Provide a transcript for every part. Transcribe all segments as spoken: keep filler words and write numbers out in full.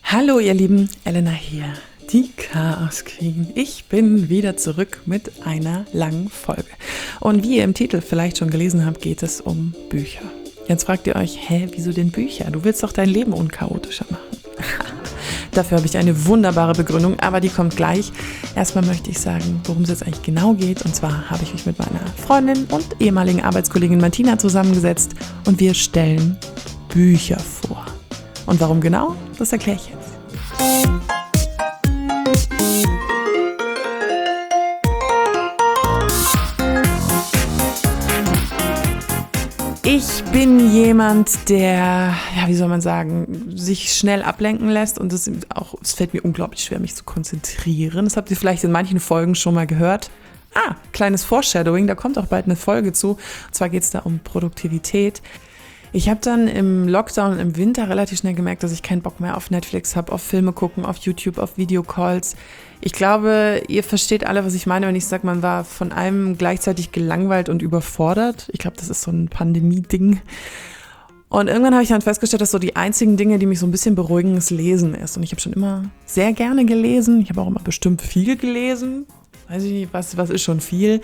Hallo ihr Lieben, Elena hier, die Chaos Queen. Ich bin wieder zurück mit einer langen Folge. Und wie ihr im Titel vielleicht schon gelesen habt, geht es um Bücher. Jetzt fragt ihr euch, hä, wieso denn Bücher? Du willst doch dein Leben unchaotischer machen. Dafür habe ich eine wunderbare Begründung, aber die kommt gleich. Erstmal möchte ich sagen, worum es jetzt eigentlich genau geht. Und zwar habe ich mich mit meiner Freundin und ehemaligen Arbeitskollegin Martina zusammengesetzt und wir stellen Bücher vor. Und warum genau? Das erkläre ich jetzt. Ich bin jemand, der, ja, wie soll man sagen, sich schnell ablenken lässt und es auch, es fällt mir unglaublich schwer, mich zu konzentrieren. Das habt ihr vielleicht in manchen Folgen schon mal gehört. Ah, kleines Foreshadowing, da kommt auch bald eine Folge zu. Und zwar geht es da um Produktivität. Ich habe dann im Lockdown im Winter relativ schnell gemerkt, dass ich keinen Bock mehr auf Netflix habe, auf Filme gucken, auf YouTube, auf Videocalls. Ich glaube, ihr versteht alle, was ich meine, wenn ich sage, man war von allem gleichzeitig gelangweilt und überfordert. Ich glaube, das ist so ein Pandemie-Ding. Und irgendwann habe ich dann festgestellt, dass so die einzigen Dinge, die mich so ein bisschen beruhigen, das Lesen ist. Und ich habe schon immer sehr gerne gelesen. Ich habe auch immer bestimmt viel gelesen. Weiß ich nicht, was, was ist schon viel?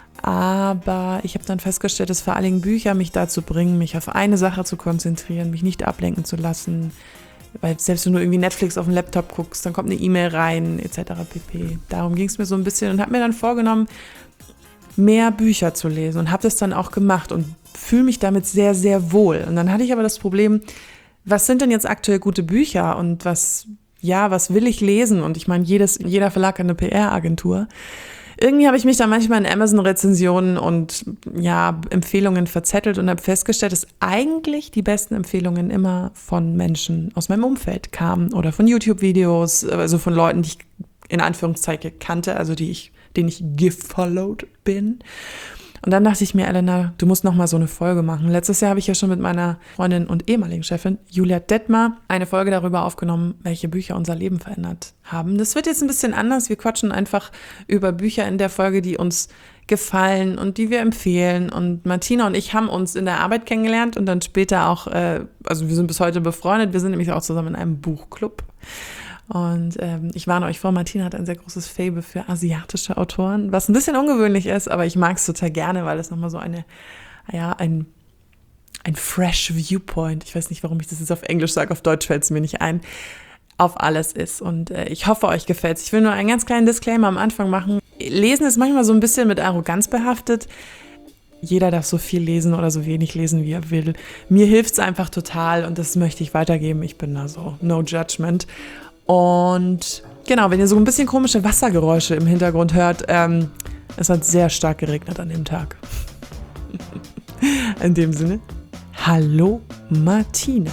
Aber ich habe dann festgestellt, dass vor allen Dingen Bücher mich dazu bringen, mich auf eine Sache zu konzentrieren, mich nicht ablenken zu lassen. Weil selbst wenn du irgendwie Netflix auf dem Laptop guckst, dann kommt eine E-Mail rein, et cetera pp. Darum ging es mir so ein bisschen und habe mir dann vorgenommen, mehr Bücher zu lesen und habe das dann auch gemacht und fühle mich damit sehr, sehr wohl. Und dann hatte ich aber das Problem, was sind denn jetzt aktuell gute Bücher und was, ja, was will ich lesen? Und ich meine, jedes, jeder Verlag hat eine P R-Agentur. Irgendwie habe ich mich da manchmal in Amazon-Rezensionen und ja, Empfehlungen verzettelt und habe festgestellt, dass eigentlich die besten Empfehlungen immer von Menschen aus meinem Umfeld kamen oder von YouTube-Videos, also von Leuten, die ich in Anführungszeichen kannte, also die ich, denen ich gefollowed bin. Und dann dachte ich mir, Elena, du musst noch mal so eine Folge machen. Letztes Jahr habe ich ja schon mit meiner Freundin und ehemaligen Chefin Julia Detmar eine Folge darüber aufgenommen, welche Bücher unser Leben verändert haben. Das wird jetzt ein bisschen anders. Wir quatschen einfach über Bücher in der Folge, die uns gefallen und die wir empfehlen. Und Martina und ich haben uns in der Arbeit kennengelernt und dann später auch, äh, also wir sind bis heute befreundet. Wir sind nämlich auch zusammen in einem Buchclub. Und ähm, ich warne euch vor, Martina hat ein sehr großes Faible für asiatische Autoren, was ein bisschen ungewöhnlich ist, aber ich mag es total gerne, weil es nochmal so eine, ja, ein, ein fresh Viewpoint, ich weiß nicht, warum ich das jetzt auf Englisch sage, auf Deutsch fällt es mir nicht ein, auf alles ist. Und äh, ich hoffe, euch gefällt es. Ich will nur einen ganz kleinen Disclaimer am Anfang machen. Lesen ist manchmal so ein bisschen mit Arroganz behaftet. Jeder darf so viel lesen oder so wenig lesen, wie er will. Mir hilft es einfach total und das möchte ich weitergeben. Ich bin da so, no judgment. Und genau, wenn ihr so ein bisschen komische Wassergeräusche im Hintergrund hört, ähm, es hat sehr stark geregnet an dem Tag. In dem Sinne, hallo Martina.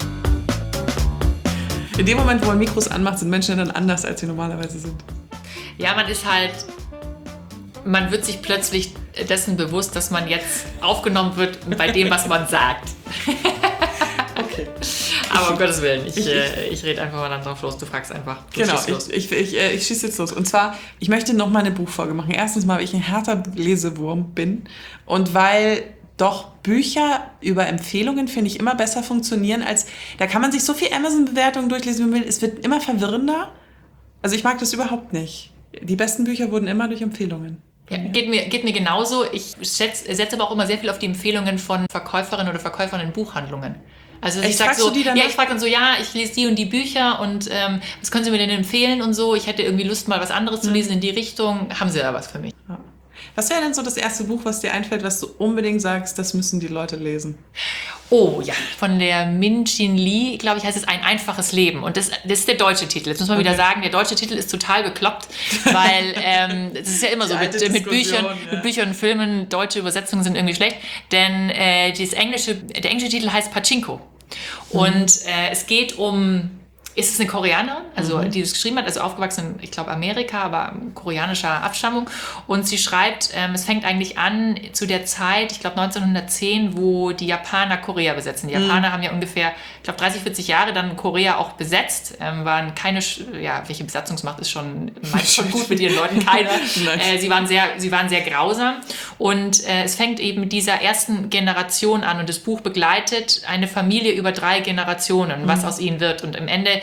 In dem Moment, wo man Mikros anmacht, sind Menschen dann anders, als sie normalerweise sind. Ja, man ist halt, man wird sich plötzlich dessen bewusst, dass man jetzt aufgenommen wird bei dem, was man sagt. Okay. Aber um Gottes Willen, ich, ich, äh, ich rede einfach mal dann drauf los, du fragst einfach. Du genau, ich, ich, ich, äh, ich schieße jetzt los. Und zwar, ich möchte noch mal eine Buchfolge machen. Erstens mal, weil ich ein härter Lesewurm bin und weil doch Bücher über Empfehlungen, finde ich, immer besser funktionieren, als, da kann man sich so viel Amazon-Bewertungen durchlesen, wie man will. Es wird immer verwirrender. Also ich mag das überhaupt nicht. Die besten Bücher wurden immer durch Empfehlungen. Ja, geht mir, geht mir genauso. Ich setze setz aber auch immer sehr viel auf die Empfehlungen von Verkäuferinnen oder Verkäufern in Buchhandlungen. Also ich sag so, ja, ich frage dann so, ja, ich lese die und die Bücher und ähm, was können Sie mir denn empfehlen und so. Ich hätte irgendwie Lust, mal was anderes zu lesen in die Richtung. Haben Sie da was für mich? Ja. Was wäre denn so das erste Buch, was dir einfällt, was du unbedingt sagst, das müssen die Leute lesen? Oh ja, von der Min-Chin Lee, glaube ich, heißt es Ein einfaches Leben. Und das, das ist der deutsche Titel. Jetzt muss man okay. wieder sagen, der deutsche Titel ist total bekloppt, weil ähm, das ist ja immer so, mit, mit, Büchern, ja. mit Büchern und Filmen, deutsche Übersetzungen sind irgendwie schlecht. Denn äh, das englische, der englische Titel heißt Pachinko. Mhm. Und äh, es geht um... Ist es eine Koreanerin, also mhm. die das geschrieben hat, also aufgewachsen in, ich glaube, Amerika, aber koreanischer Abstammung. Und sie schreibt, ähm, es fängt eigentlich an zu der Zeit, ich glaube neunzehnhundertzehn, wo die Japaner Korea besetzen. Die Japaner mhm. haben ja ungefähr, ich glaube, dreißig, vierzig Jahre dann Korea auch besetzt. Ähm, waren keine, ja, welche Besatzungsmacht ist schon, meint schon gut mit ihren Leuten, keiner. äh, sie, waren sehr, sie waren sehr grausam. Und äh, es fängt eben mit dieser ersten Generation an und das Buch begleitet eine Familie über drei Generationen, was mhm. aus ihnen wird. Und am Ende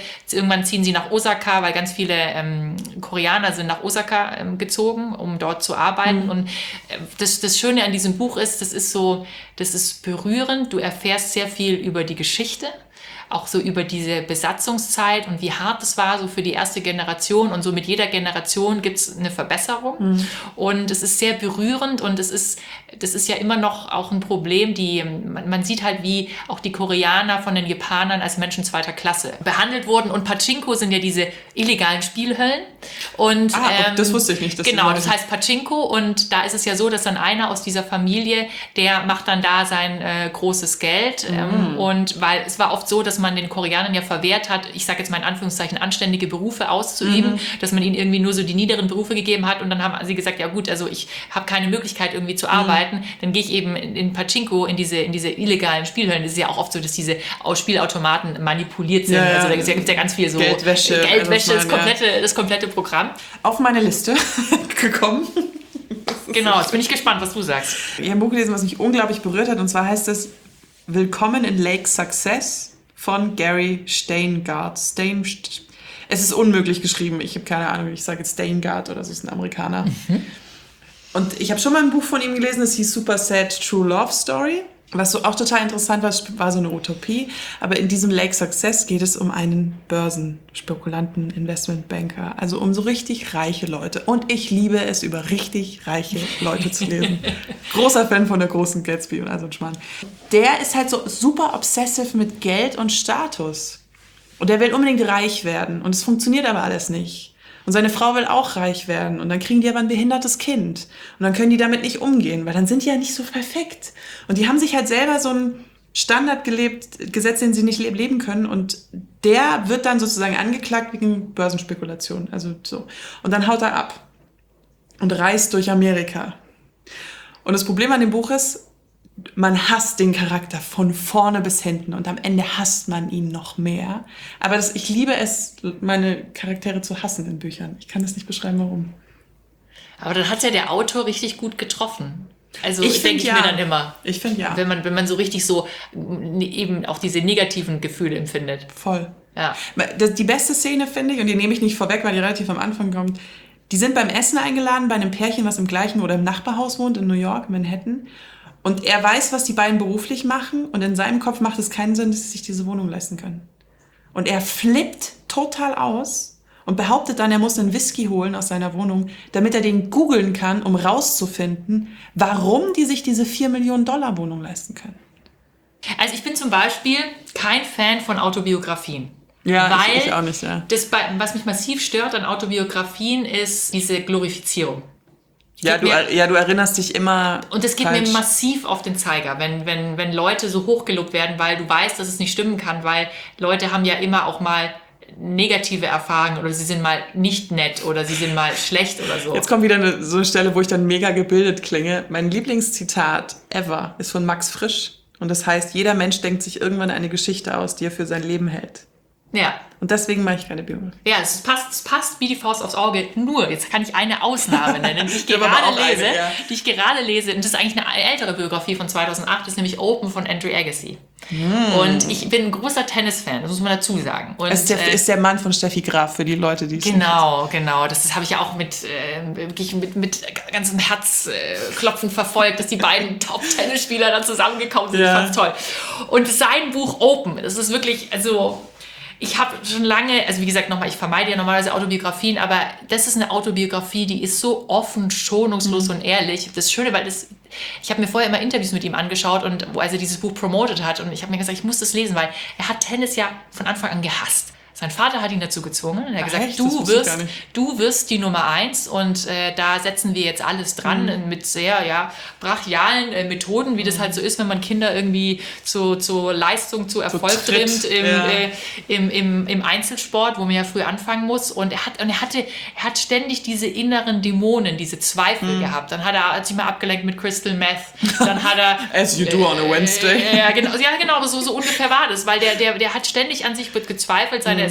irgendwann ziehen sie nach Osaka, weil ganz viele ähm, Koreaner sind nach Osaka ähm, gezogen, um dort zu arbeiten. Mhm. Und äh, das, das Schöne an diesem Buch ist, das ist so, das ist berührend. Du erfährst sehr viel über die Geschichte, auch so über diese Besatzungszeit und wie hart es war so für die erste Generation, und so mit jeder Generation gibt es eine Verbesserung. Mhm. Und es ist sehr berührend, und es ist, das ist ja immer noch auch ein Problem, die, man, man sieht halt, wie auch die Koreaner von den Japanern als Menschen zweiter Klasse behandelt wurden, und Pachinko sind ja diese illegalen Spielhöllen. Und, ah, ähm, das wusste ich nicht. Das genau, das heißt Pachinko, und da ist es ja so, dass dann einer aus dieser Familie, der macht dann da sein äh, großes Geld. Mhm. Ähm, und weil es war oft so, dass man den Koreanern ja verwehrt hat, ich sage jetzt mal in Anführungszeichen, anständige Berufe auszuüben, mhm. dass man ihnen irgendwie nur so die niederen Berufe gegeben hat, und dann haben sie gesagt, ja gut, also ich habe keine Möglichkeit irgendwie zu arbeiten, mhm. dann gehe ich eben in, in Pachinko, in diese, in diese illegalen Spielhöllen. Das ist ja auch oft so, dass diese Spielautomaten manipuliert sind, ja, ja. Also da gibt es ja ganz viel so Geldwäsche, Geldwäsche, das komplette, ja. das komplette Programm. Auf meine Liste gekommen. Genau, jetzt bin ich gespannt, was du sagst. Ich habe ein Buch gelesen, was mich unglaublich berührt hat, und zwar heißt es Willkommen in Lake Success von Gary Steingart. Stein, es ist unmöglich geschrieben. Ich habe keine Ahnung, ich sage jetzt Steingart oder so, ist ein Amerikaner. Mhm. Und ich habe schon mal ein Buch von ihm gelesen, das hieß Super Sad True Love Story. Was so auch total interessant war, war so eine Utopie. Aber in diesem Lake Success geht es um einen Börsenspekulanten, Investmentbanker. Also um so richtig reiche Leute. Und ich liebe es, über richtig reiche Leute zu lesen. Großer Fan von der großen Gatsby und also ein Schmarrn. Der ist halt so super obsessive mit Geld und Status. Und der will unbedingt reich werden. Und es funktioniert aber alles nicht. Und seine Frau will auch reich werden. Und dann kriegen die aber ein behindertes Kind. Und dann können die damit nicht umgehen, weil dann sind die ja nicht so perfekt. Und die haben sich halt selber so einen Standard gelebt, gesetzt, den sie nicht leben können. Und der wird dann sozusagen angeklagt wegen Börsenspekulation. Also so. Und dann haut er ab und reist durch Amerika. Und das Problem an dem Buch ist, man hasst den Charakter von vorne bis hinten, und am Ende hasst man ihn noch mehr. Aber das, ich liebe es, meine Charaktere zu hassen in Büchern. Ich kann das nicht beschreiben, warum. Aber dann hat ja der Autor richtig gut getroffen. Also ich denke ich ja. mir dann immer. Ich finde ja. Wenn man, wenn man so richtig so eben auch diese negativen Gefühle empfindet. Voll. Ja. Die beste Szene, finde ich, und die nehme ich nicht vorweg, weil die relativ am Anfang kommt, die sind beim Essen eingeladen bei einem Pärchen, was im gleichen oder im Nachbarhaus wohnt in New York, Manhattan. Und er weiß, was die beiden beruflich machen, und in seinem Kopf macht es keinen Sinn, dass sie sich diese Wohnung leisten können. Und er flippt total aus und behauptet dann, er muss einen Whisky holen aus seiner Wohnung, damit er den googeln kann, um rauszufinden, warum die sich diese vier Millionen Dollar Wohnung leisten können. Also ich bin zum Beispiel kein Fan von Autobiografien. Ja, weil ich, ich auch nicht, ja. Das, was mich massiv stört an Autobiografien, ist diese Glorifizierung. Ja du, mir, ja, du erinnerst dich immer. Und es geht falsch. mir massiv auf den Zeiger, wenn, wenn, wenn Leute so hochgelobt werden, weil du weißt, dass es nicht stimmen kann, weil Leute haben ja immer auch mal negative Erfahrungen, oder sie sind mal nicht nett oder sie sind mal schlecht oder so. Jetzt kommt wieder eine, so eine Stelle, wo ich dann mega gebildet klinge. Mein Lieblingszitat ever ist von Max Frisch, und das heißt, jeder Mensch denkt sich irgendwann eine Geschichte aus, die er für sein Leben hält. Ja. Und deswegen mache ich keine Biografie. Ja, es passt, es passt wie die Faust aufs Auge. Nur, jetzt kann ich eine Ausnahme nennen, die ich gerade lese. Eine, ja. Die ich gerade lese. Und das ist eigentlich eine ältere Biografie von zweitausendacht. Das ist nämlich Open von Andrew Agassi. Mm. Und ich bin ein großer Tennis-Fan, das muss man dazu sagen. Und, ist, der, äh, ist der Mann von Steffi Graf, für die Leute, die es Genau, nicht. genau. Das, das habe ich ja auch mit, äh, wirklich mit, mit ganzem Herzklopfen äh, verfolgt, dass die beiden Top-Tennisspieler dann zusammengekommen sind. Ja. Ich fand's toll. Und sein Buch Open, das ist wirklich, also... Ich habe schon lange, also wie gesagt, nochmal, ich vermeide ja normalerweise Autobiografien, aber das ist eine Autobiografie, die ist so offen, schonungslos mhm. und ehrlich. Das Schöne, weil das, ich habe mir vorher immer Interviews mit ihm angeschaut, und wo er dieses Buch promotet hat, und ich habe mir gesagt, ich muss das lesen, weil er hat Tennis ja von Anfang an gehasst. Sein Vater hat ihn dazu gezwungen, und er hat gesagt, echt? du wirst, du wirst die Nummer eins, und äh, da setzen wir jetzt alles dran mhm. mit sehr ja, brachialen äh, Methoden, wie das halt so ist, wenn man Kinder irgendwie zu, zu Leistung, zu Erfolg so trimmt im, ja. äh, im, im, im Einzelsport, wo man ja früh anfangen muss. Und er hat, und er hatte, er hat ständig diese inneren Dämonen, diese Zweifel mhm. gehabt. Dann hat er hat sich mal abgelenkt mit Crystal Meth. Dann hat er As you do on a Wednesday. Äh, ja, genau, ja, genau, so, so ungefähr war das, weil der, der, der hat ständig an sich gezweifelt, seine, mhm.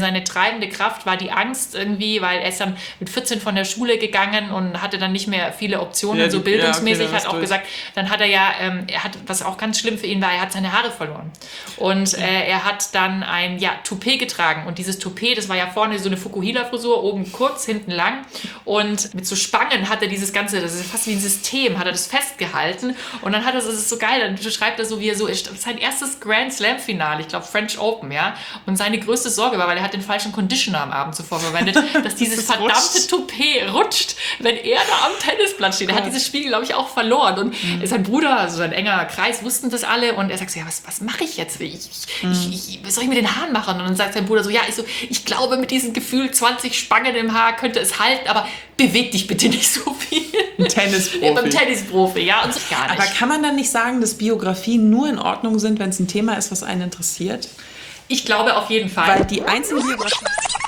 seine treibende Kraft war die Angst irgendwie, weil er ist dann mit vierzehn von der Schule gegangen und hatte dann nicht mehr viele Optionen, ja, so bildungsmäßig, ja, okay, hat auch durch. gesagt, dann hat er ja, ähm, er hat, was auch ganz schlimm für ihn war, er hat seine Haare verloren. Und äh, er hat dann ein, ja, Toupet getragen und dieses Toupet, das war ja vorne so eine Fukuhila-Frisur, oben kurz, hinten lang und mit so Spangen hat er dieses ganze, das ist fast wie ein System, hat er das festgehalten und dann hat er, das ist so geil, dann beschreibt er so, wie er so, sein erstes Grand Slam-Finale, ich glaube French Open, ja, und seine größte Sorge war, weil er hat den falschen Conditioner am Abend zuvor verwendet, dass dieses das verdammte rutscht. Toupet rutscht, wenn er da am Tennisplatz steht. Er hat dieses Spiel, glaube ich, auch verloren und mhm. sein Bruder, also sein enger Kreis, wussten das alle und er sagt so, ja, was, was mache ich jetzt? Ich, ich, mhm. ich, ich, was soll ich mit den Haaren machen? Und dann sagt sein Bruder so, ja, ich, so, ich glaube, mit diesem Gefühl zwanzig Spangen im Haar könnte es halten, aber beweg dich bitte nicht so viel. Ein Tennisprofi. Ja, beim Tennisprofi, ja, und so gar nicht. Aber kann man dann nicht sagen, dass Biografien nur in Ordnung sind, wenn es ein Thema ist, was einen interessiert? Ich glaube auf jeden Fall. Weil die einzelnen Biografien...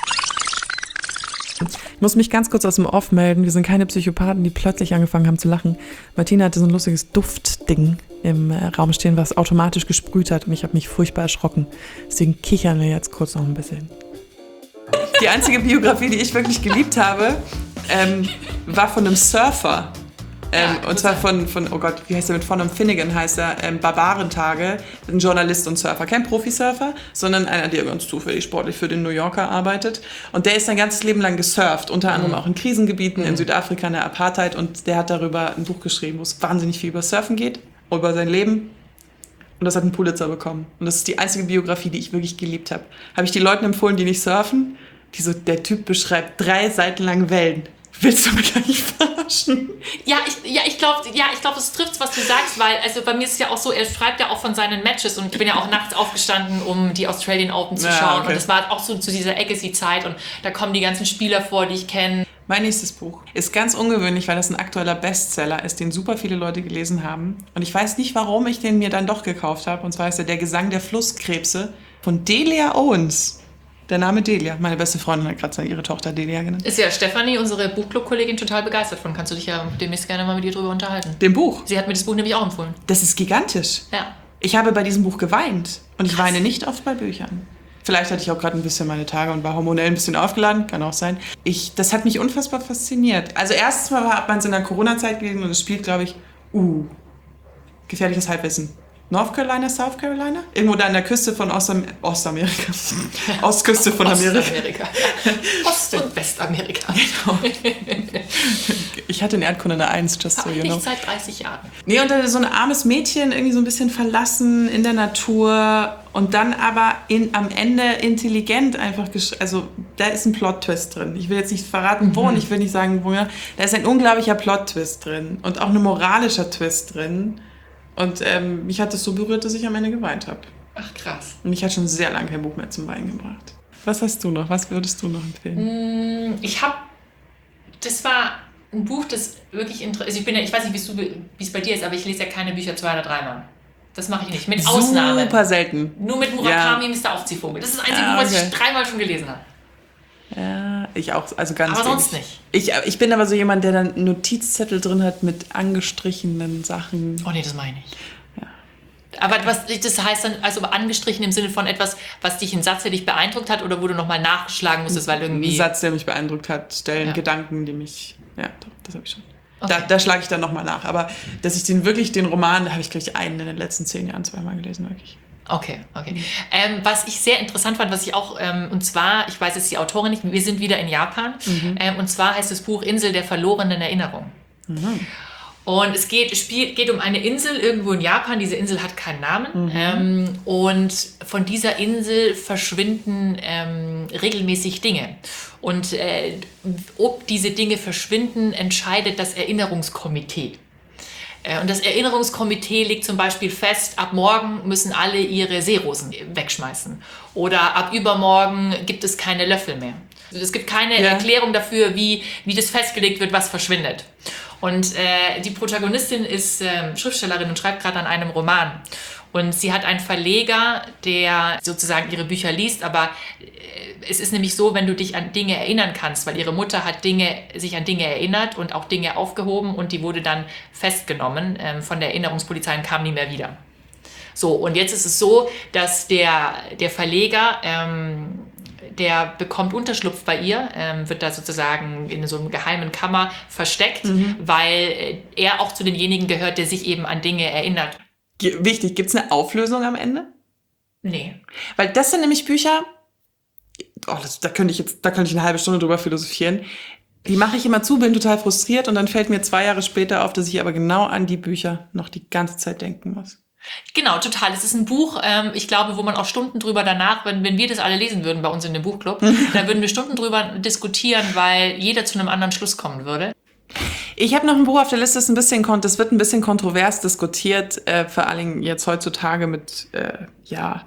Ich muss mich ganz kurz aus dem Off melden. Wir sind keine Psychopathen, die plötzlich angefangen haben zu lachen. Martina hatte so ein lustiges Duftding im Raum stehen, was automatisch gesprüht hat und ich habe mich furchtbar erschrocken. Deswegen kichern wir jetzt kurz noch ein bisschen. Die einzige Biografie, die ich wirklich geliebt habe, ähm, war von einem Surfer. Ähm, ja, und zwar von, von, oh Gott, wie heißt der mit Von Finnegan heißt er, ähm, Barbarentage, ein Journalist und Surfer, kein Profisurfer, sondern einer, der ganz zufällig sportlich für den New Yorker arbeitet. Und der ist sein ganzes Leben lang gesurft, unter anderem mhm. auch in Krisengebieten, mhm. in Südafrika, in der Apartheid. Und der hat darüber ein Buch geschrieben, wo es wahnsinnig viel über Surfen geht, über sein Leben. Und das hat einen Pulitzer bekommen. Und das ist die einzige Biografie, die ich wirklich geliebt habe. Habe ich die Leuten empfohlen, die nicht surfen, die so, der Typ beschreibt drei Seiten lang Wellen. Willst du mich eigentlich verarschen? Ja, ich, ja, ich glaube, ja, ich glaub, es trifft, was du sagst, weil also bei mir ist es ja auch so, er schreibt ja auch von seinen Matches und ich bin ja auch nachts aufgestanden, um die Australian Open zu schauen. Ja, okay. Und das war auch so zu dieser Agassi-Zeit und da kommen die ganzen Spieler vor, die ich kenne. Mein nächstes Buch ist ganz ungewöhnlich, weil das ein aktueller Bestseller ist, den super viele Leute gelesen haben. Und ich weiß nicht, warum ich den mir dann doch gekauft habe. Und zwar ist er Der Gesang der Flusskrebse von Delia Owens. Der Name Delia. Meine beste Freundin hat gerade ihre Tochter Delia genannt. Ist ja Stefanie, unsere Buchclub-Kollegin, total begeistert von. Kannst du dich ja demnächst gerne mal mit ihr drüber unterhalten. Dem Buch? Sie hat mir das Buch nämlich auch empfohlen. Das ist gigantisch. Ja. Ich habe bei diesem Buch geweint. Und ich Krass. weine nicht oft bei Büchern. Vielleicht hatte ich auch gerade ein bisschen meine Tage und war hormonell ein bisschen aufgeladen. Kann auch sein. Ich, das hat mich unfassbar fasziniert. Also erstens mal hat man es in der Corona-Zeit gelesen und es spielt, glaube ich, uh, gefährliches Halbwissen. North Carolina, South Carolina? Irgendwo da an der Küste von Ostam- Ostamerika. Ostküste von Amerika. Ostamerika. Ost- und Westamerika. Genau. Ich hatte in Erdkunde eine Eins, just so you know. Nicht seit dreißig Jahren. Nee, und dann so ein armes Mädchen, irgendwie so ein bisschen verlassen in der Natur und dann aber in, am Ende intelligent einfach, gesch- also da ist ein Plot-Twist drin. Ich will jetzt nicht verraten, wo mhm. und ich will nicht sagen, wo. Da ist ein unglaublicher Plot-Twist drin und auch ein moralischer Twist drin. Und ähm, mich hat das so berührt, dass ich am Ende geweint habe. Ach, krass. Und ich hatte schon sehr lange kein Buch mehr zum Weinen gebracht. Was hast du noch? Was würdest du noch empfehlen? Ich habe, das war ein Buch, das wirklich interessant, also ich bin ja, ich weiß nicht, wie es bei dir ist, aber ich lese ja keine Bücher zwei oder dreimal. Das mache ich nicht, mit Ausnahme. Super selten. Nur mit Murakami, ja. Mister Aufziehvogel. Das ist das einzige ja, okay. Buch, was ich dreimal schon gelesen habe. Ja, ich auch, also ganz Aber sonst nicht. Ich, ich bin aber so jemand, der dann Notizzettel drin hat mit angestrichenen Sachen. Oh nee, das meine ich. Ja. Aber was, das heißt dann, also angestrichen im Sinne von etwas, was dich, ein Satz, der dich beeindruckt hat oder wo du nochmal nachschlagen musstest, weil irgendwie... Ein Satz, der mich beeindruckt hat, Stellen, ja. Gedanken, die mich... Ja, doch, das habe ich schon. Okay. Da, da schlage ich dann nochmal nach. Aber dass ich den wirklich, den Roman, da habe ich gleich einen in den letzten zehn Jahren zweimal gelesen, wirklich. Okay, okay. Ähm, was ich sehr interessant fand, was ich auch, ähm, und zwar, ich weiß jetzt die Autorin nicht, wir sind wieder in Japan, mhm. ähm, und zwar heißt das Buch Insel der verlorenen Erinnerung. Mhm. Und es geht, spielt, geht um eine Insel irgendwo in Japan, diese Insel hat keinen Namen, mhm. ähm, und von dieser Insel verschwinden ähm, regelmäßig Dinge. Und äh, ob diese Dinge verschwinden, entscheidet das Erinnerungskomitee. Und das Erinnerungskomitee legt zum Beispiel fest, ab morgen müssen alle ihre Seerosen wegschmeißen. Oder ab übermorgen gibt es keine Löffel mehr. Es gibt keine ja. Erklärung dafür, wie, wie das festgelegt wird, was verschwindet. Und äh, die Protagonistin ist äh, Schriftstellerin und schreibt gerade an einem Roman. Und sie hat einen Verleger, der sozusagen ihre Bücher liest, aber es ist nämlich so, wenn du dich an Dinge erinnern kannst, weil ihre Mutter hat Dinge, sich an Dinge erinnert und auch Dinge aufgehoben und die wurde dann festgenommen ähm, von der Erinnerungspolizei und kam nie mehr wieder. So, und jetzt ist es so, dass der, der Verleger ähm, der bekommt Unterschlupf bei ihr, ähm, wird da sozusagen in so einem geheimen Kammer versteckt, mhm. weil er auch zu denjenigen gehört, der sich eben an Dinge erinnert. G- wichtig, gibt es eine Auflösung am Ende? Nee. Weil das sind nämlich Bücher, oh, das, da könnte ich jetzt, da könnte ich eine halbe Stunde drüber philosophieren. Die mache ich immer zu, bin total frustriert und dann fällt mir zwei Jahre später auf, dass ich aber genau an die Bücher noch die ganze Zeit denken muss. Genau, total. Es ist ein Buch, ähm, ich glaube, wo man auch Stunden drüber danach, wenn, wenn wir das alle lesen würden bei uns in dem Buchclub, da würden wir Stunden drüber diskutieren, weil jeder zu einem anderen Schluss kommen würde. Ich habe noch ein Buch auf der Liste, das, ein bisschen, das wird ein bisschen kontrovers diskutiert, äh, vor allem jetzt heutzutage mit, äh, ja,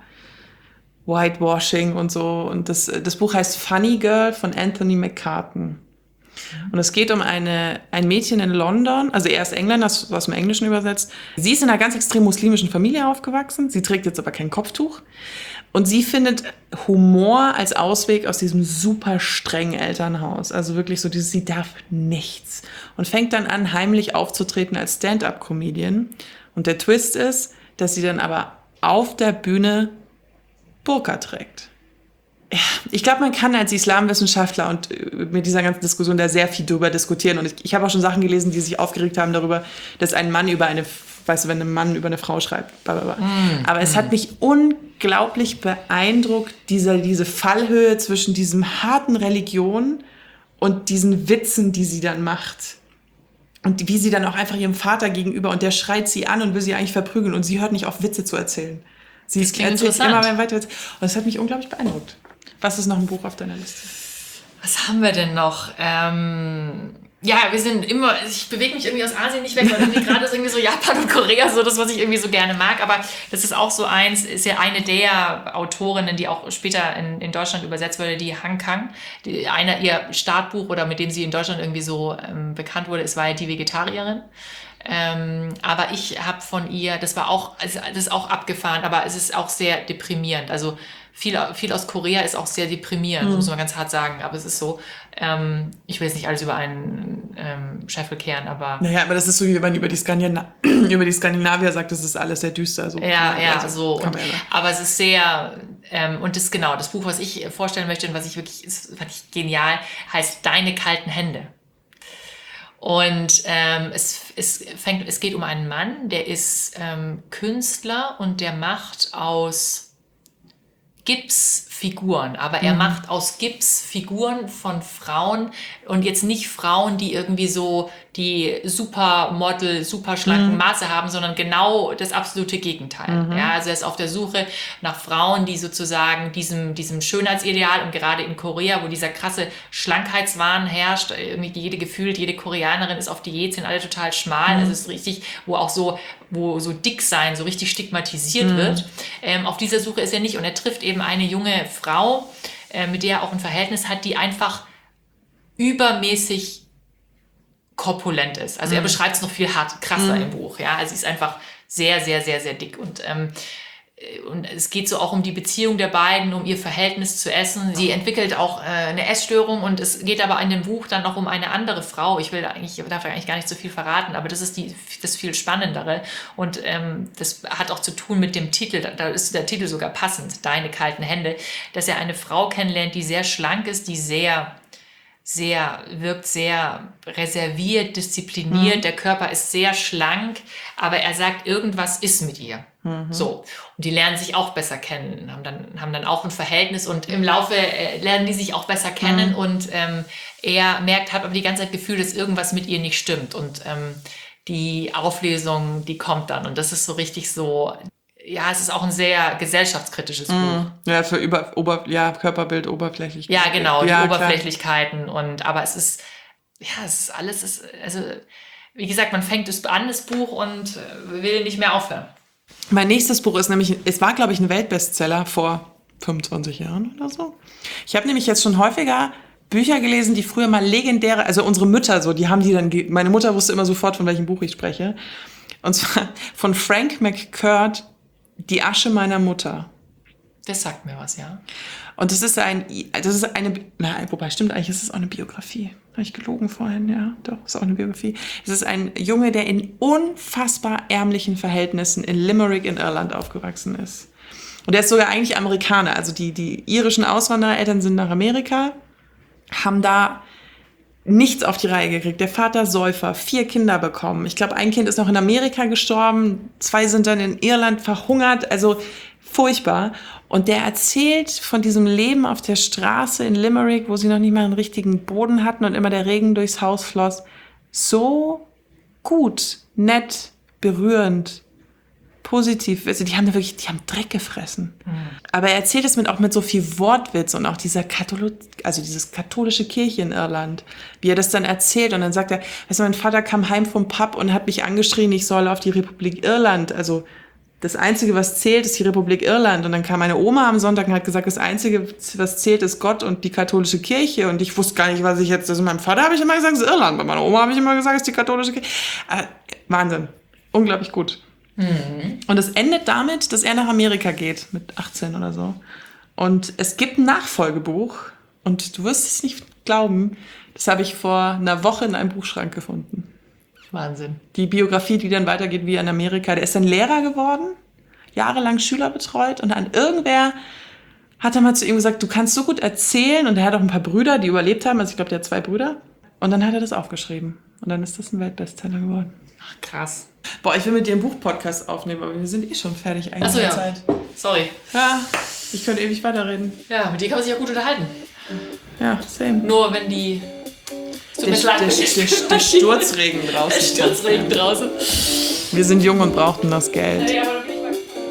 Whitewashing und so. Und das, das Buch heißt Funny Girl von Anthony McCarten. Und es geht um eine, ein Mädchen in London, also er ist Engländer, das aus dem Englischen übersetzt. Sie ist in einer ganz extrem muslimischen Familie aufgewachsen, sie trägt jetzt aber kein Kopftuch. Und sie findet Humor als Ausweg aus diesem super strengen Elternhaus. Also wirklich so dieses, sie darf nichts. Und fängt dann an, heimlich aufzutreten als Stand-up-Comedian. Und der Twist ist, dass sie dann aber auf der Bühne Burka trägt. Ja, ich glaube, man kann als Islamwissenschaftler und mit dieser ganzen Diskussion da sehr viel drüber diskutieren. Und ich, ich habe auch schon Sachen gelesen, die sich aufgeregt haben darüber, dass ein Mann über eine, weißt du, wenn ein Mann über eine Frau schreibt. Blablabla. Mm, Aber es mm. hat mich unglaublich beeindruckt, diese, diese Fallhöhe zwischen diesem harten Religion und diesen Witzen, die sie dann macht. Und wie sie dann auch einfach ihrem Vater gegenüber, und der schreit sie an und will sie eigentlich verprügeln und sie hört nicht auf, Witze zu erzählen. Sie das klingt erzählt interessant. immer weiter. Und das hat mich unglaublich beeindruckt. Was ist noch ein Buch auf deiner Liste? Was haben wir denn noch? Ähm, ja, wir sind immer, ich bewege mich irgendwie aus Asien nicht weg, weil irgendwie gerade ist irgendwie so Japan und Korea so das, was ich irgendwie so gerne mag. Aber das ist auch so eins, ist ja eine der Autorinnen, die auch später in, in Deutschland übersetzt wurde, die Han Kang. Die, einer ihr Startbuch oder mit dem sie in Deutschland irgendwie so ähm, bekannt wurde, ist, war ja Die Vegetarierin. Ähm, aber ich habe von ihr, das war auch, also das ist auch abgefahren, aber es ist auch sehr deprimierend. Also viel, viel aus Korea ist auch sehr deprimierend, mhm. muss man ganz hart sagen. Aber es ist so, ähm, ich will jetzt nicht alles über einen ähm, Scheffel kehren, aber... Naja, aber das ist so, wie wenn man über die, Skandina- über die Skandinavier sagt, das ist alles sehr düster. So. Ja, ja, also, so. Und, aber es ist sehr... Ähm, und das genau, das Buch, was ich vorstellen möchte und was ich wirklich, ist, fand ich genial, heißt Deine kalten Hände. Und ähm, es, es, fängt, es geht um einen Mann, der ist ähm, Künstler und der macht aus Gipsfiguren, aber er mhm. macht aus Gipsfiguren von Frauen und jetzt nicht Frauen, die irgendwie so die Supermodel, super schlanken mhm. Maße haben, sondern genau das absolute Gegenteil. Mhm. Ja, also er ist auf der Suche nach Frauen, die sozusagen diesem, diesem Schönheitsideal und gerade in Korea, wo dieser krasse Schlankheitswahn herrscht, irgendwie jede gefühlt, jede Koreanerin ist auf Diät, sind alle total schmal, mhm. also es ist richtig, wo auch so, wo so dick sein so richtig stigmatisiert mhm. wird. Ähm, auf dieser Suche ist er nicht und er trifft eben eine junge Frau, äh, mit der er auch ein Verhältnis hat, die einfach übermäßig korpulent ist. Also mhm. er beschreibt es noch viel hart, krasser mhm. im Buch. Ja, also sie ist einfach sehr, sehr, sehr, sehr dick und ähm, und es geht so auch um die Beziehung der beiden, um ihr Verhältnis zu Essen. Sie entwickelt auch äh, eine Essstörung und es geht aber in dem Buch dann noch um eine andere Frau. Ich will da eigentlich, darf eigentlich gar nicht so viel verraten, aber das ist die, das viel Spannendere und ähm, das hat auch zu tun mit dem Titel. Da ist der Titel sogar passend, Deine kalten Hände, dass er eine Frau kennenlernt, die sehr schlank ist, die sehr sehr, wirkt sehr reserviert, diszipliniert. Mhm. Der Körper ist sehr schlank, aber er sagt, irgendwas ist mit ihr. Mhm. So. Und die lernen sich auch besser kennen, haben dann, haben dann auch ein Verhältnis und im Laufe äh, lernen die sich auch besser kennen mhm. und ähm, er merkt, hat aber die ganze Zeit das Gefühl, dass irgendwas mit ihr nicht stimmt und ähm, die Auflösung, die kommt dann und das ist so richtig so... Ja, es ist auch ein sehr gesellschaftskritisches mm, Buch. Ja, für über, Ober, ja, Körperbild, Oberflächlichkeit. Ja, genau, die ja, Oberflächlichkeiten. Und, aber es ist, ja, es ist alles, es, also, wie gesagt, man fängt es an, das Buch, und will nicht mehr aufhören. Mein nächstes Buch ist nämlich, es war, glaube ich, ein Weltbestseller vor fünfundzwanzig Jahren oder so. Ich habe nämlich jetzt schon häufiger Bücher gelesen, die früher mal legendäre, also unsere Mütter so, die haben die dann, meine Mutter wusste immer sofort, von welchem Buch ich spreche. Und zwar von Frank McCourt, Die Asche meiner Mutter. Das sagt mir was, ja. Und das ist ein, das ist eine, na, wobei, stimmt, eigentlich ist es auch eine Biografie. Habe ich gelogen vorhin, ja, doch, ist auch eine Biografie. Es ist ein Junge, der in unfassbar ärmlichen Verhältnissen in Limerick in Irland aufgewachsen ist. Und der ist sogar eigentlich Amerikaner. Also die, die irischen Auswanderereltern sind nach Amerika, haben da nichts auf die Reihe gekriegt. Der Vater Säufer, vier Kinder bekommen. Ich glaube, ein Kind ist noch in Amerika gestorben, zwei sind dann in Irland verhungert. Also furchtbar. Und der erzählt von diesem Leben auf der Straße in Limerick, wo sie noch nicht mal einen richtigen Boden hatten und immer der Regen durchs Haus floss. So gut, nett, berührend, positiv. Also die haben da wirklich, die haben Dreck gefressen. Mhm. Aber er erzählt es mit, auch mit so viel Wortwitz und auch dieser Katholo- also dieses katholische Kirche in Irland, wie er das dann erzählt. Und dann sagt er, weißt du, mein Vater kam heim vom Pub und hat mich angeschrien, ich soll auf die Republik Irland, also das Einzige, was zählt, ist die Republik Irland. Und dann kam meine Oma am Sonntag und hat gesagt, das Einzige, was zählt, ist Gott und die katholische Kirche. Und ich wusste gar nicht, was ich jetzt... Also meinem Vater habe ich immer gesagt, es ist Irland. Bei meiner Oma habe ich immer gesagt, es ist die katholische Kirche. Äh, Wahnsinn. Unglaublich gut. Mhm. Und es endet damit, dass er nach Amerika geht, mit achtzehn oder so. Und es gibt ein Nachfolgebuch. Und du wirst es nicht glauben, das habe ich vor einer Woche in einem Buchschrank gefunden. Wahnsinn. Die Biografie, die dann weitergeht wie in Amerika. Der ist dann Lehrer geworden, jahrelang Schüler betreut und dann irgendwer hat dann mal zu ihm gesagt, du kannst so gut erzählen, und er hat auch ein paar Brüder, die überlebt haben, also ich glaube, der hat zwei Brüder, und dann hat er das aufgeschrieben und dann ist das ein Weltbestseller geworden. Ach, krass. Boah, ich will mit dir einen Buchpodcast aufnehmen, aber wir sind eh schon fertig eigentlich. Ach so, ja. Zeit. Sorry. Ja, ich könnte ewig weiterreden. Ja, mit dir kann man sich auch gut unterhalten. Ja, same. Nur wenn die... Der, der, der, der Sturzregen draußen. Der Sturzregen draußen. Wir sind jung und brauchten das Geld. Ja, aber bin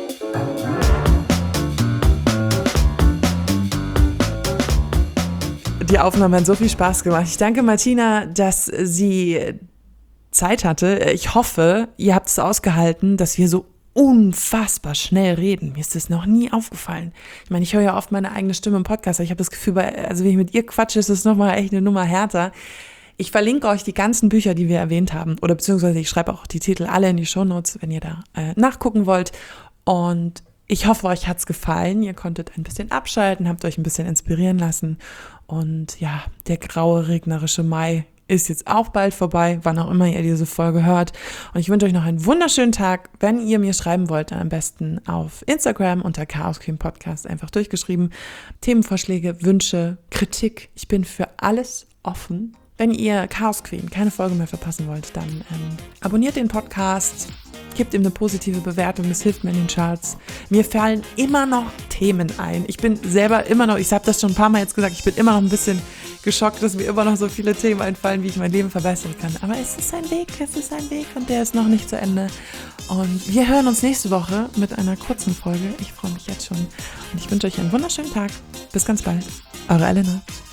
ich Die Aufnahme hat so viel Spaß gemacht. Ich danke Martina, dass sie Zeit hatte. Ich hoffe, ihr habt es ausgehalten, dass wir so unfassbar schnell reden. Mir ist das noch nie aufgefallen. Ich meine, ich höre ja oft meine eigene Stimme im Podcast, aber ich habe das Gefühl, also wenn ich mit ihr quatsche, ist es nochmal echt eine Nummer härter. Ich verlinke euch die ganzen Bücher, die wir erwähnt haben, oder beziehungsweise ich schreibe auch die Titel alle in die Shownotes, wenn ihr da äh, nachgucken wollt. Und ich hoffe, euch hat's gefallen. Ihr konntet ein bisschen abschalten, habt euch ein bisschen inspirieren lassen. Und ja, der graue, regnerische Mai ist jetzt auch bald vorbei, wann auch immer ihr diese Folge hört. Und ich wünsche euch noch einen wunderschönen Tag. Wenn ihr mir schreiben wollt, dann am besten auf Instagram unter Chaos Queen Podcast einfach durchgeschrieben. Themenvorschläge, Wünsche, Kritik. Ich bin für alles offen. Wenn ihr Chaos Queen keine Folge mehr verpassen wollt, dann ähm, abonniert den Podcast, gebt ihm eine positive Bewertung, das hilft mir in den Charts. Mir fallen immer noch Themen ein. Ich bin selber immer noch, ich habe das schon ein paar Mal jetzt gesagt, ich bin immer noch ein bisschen geschockt, dass mir immer noch so viele Themen einfallen, wie ich mein Leben verbessern kann. Aber es ist ein Weg, es ist ein Weg und der ist noch nicht zu Ende. Und wir hören uns nächste Woche mit einer kurzen Folge. Ich freue mich jetzt schon und ich wünsche euch einen wunderschönen Tag. Bis ganz bald. Eure Elena.